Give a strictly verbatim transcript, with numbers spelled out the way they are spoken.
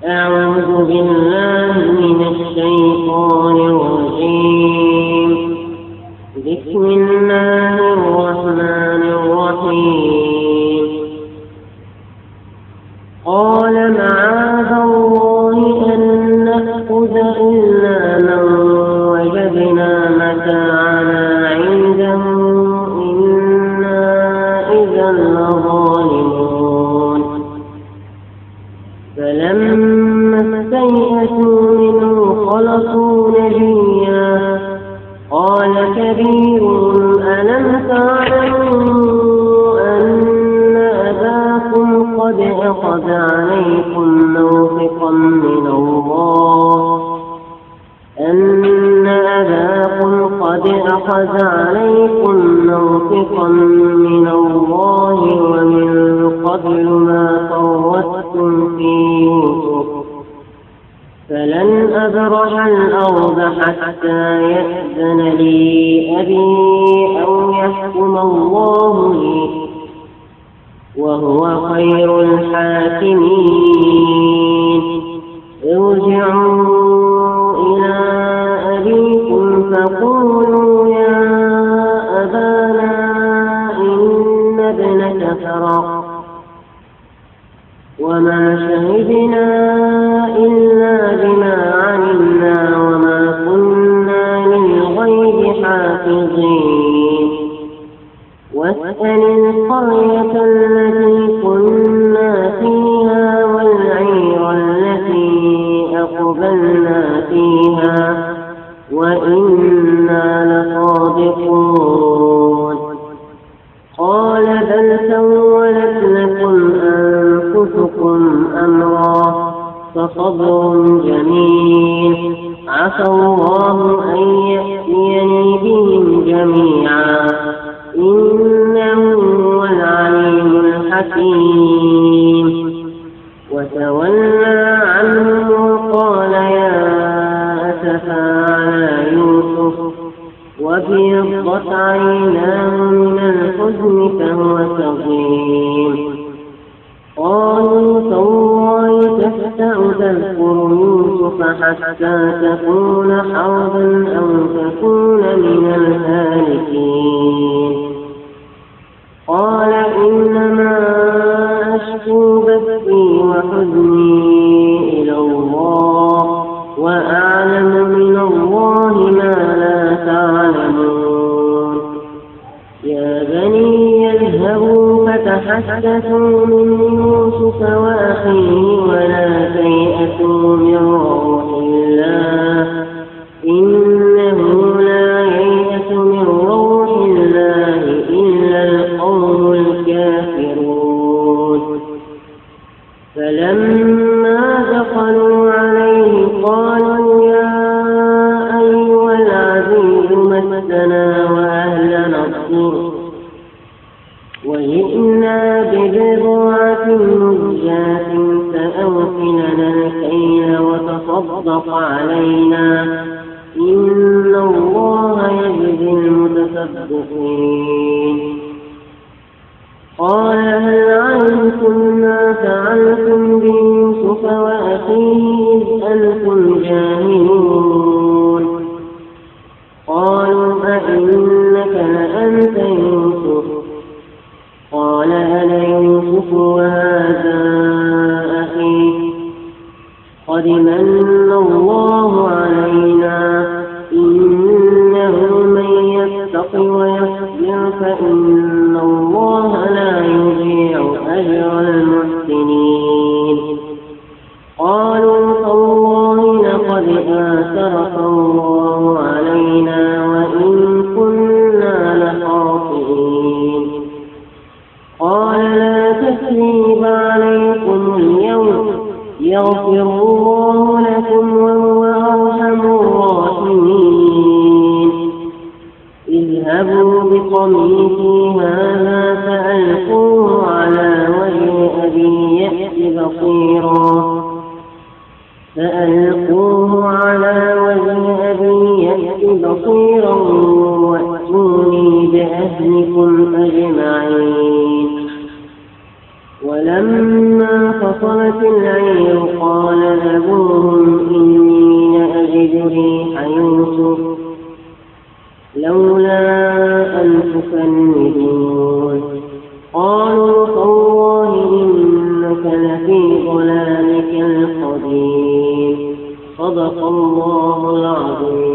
أعوذ بالله من الشيطان الرجيم. بسم الله الرحمن الرحيم. قال معاذ الله أن نأخذ إلا من وجدنا متاعنا عنده إنا إذا لظالمون. فلما استيئسوا منه خلصوا نجيا قال كبيرهم ألم تعلموا أن أباكم قد أخذ عليكم موثقا من الله أن أباكم قد أخذ عليكم موثقا من الله ومن قبل ما فرطتم في يوسف فلن أبرح الأرض حتى يأذن لي أبي أو يحكم الله لي وهو خير الحاكمين. ارجعوا إلى أبيكم فقولوا يا أبانا إن ابنك سرق وما شهدنا إلا بما علمنا وما كنا للغيب حافظين. واسأل القرية التي كنا فيها والعير التي أقبلنا فيها وإنا لصادقون. قال بل سولت لكم أنفسكم أمرا فصبر جميل عسى الله أن يأتيني بهم جميعا إنه هو العليم الحكيم. وتولى عنهم وقال يا أسفا على يوسف وابيضت عيناه من الحزن فهو كظيم. قالوا تالله تفتأ تذكر يوسف حتى تكون حربا أو تكون من الهالكين. قال إنما أشكو بثي وحزني إلى الله وأعلم من الله ما لا تعلمون. يا بني اذهبوا فتحسسوا من يوسف وأخيه ولا تيأسوا من روح الله إنه لا ييأس من روح الله إلا القوم الكافرون. فلما دخلوا عليه قالوا يا أيها العزيز مسنا وأهلنا الضر وجئنا ببضاعة مزجاة فأوف لنا الكيل وتصدق علينا إن الله يجزي المتصدقين. قال هل علمتم ما فعلتم بيوسف وأخيه إذ أنتم جاهلون؟ قالوا أئنك لأنت يوسف؟ قال أنا يوسف وهذا أخي قد من الله علينا إنه من يتق ويصبر فإن الله لا يضيع أجر المحسنين. قالوا تالله لقد آثرك الله علينا وإن كنا لخاطئين. قال لا تثريب عليكم اليوم يغفر الله لكم وهو أرحم الراحمين. اذهبوا بقميصي هذا فألقوه على وجه أبي يأت بصيرا فألقوه على وجه أبي يأت بصيرا وأتوني بأهلكم أجمعين. ولما فصلت وفارت العير قال أبوهم إني لأجد ريح يوسف لولا أن تفندون. قالوا تالله إنك لفي ضلالك القديم. صدق الله العظيم.